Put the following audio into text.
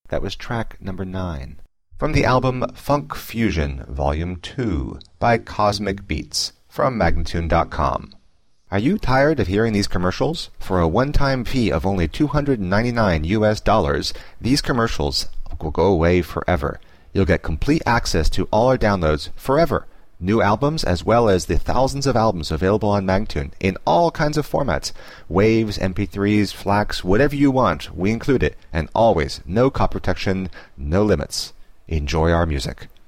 That was track number 9. From the album Funk Fusion, Volume 2, by Cosmic Beats, from Magnatune.com. Are you tired of hearing these commercials? For a one-time fee of only $299, these commercials will go away forever. You'll get complete access to all our downloads forever. New albums as well as the thousands of albums available on Magnatune in all kinds of formats. Waves, MP3s, FLACs, whatever you want, we include it. And always, no copy protection, no limits. Enjoy our music.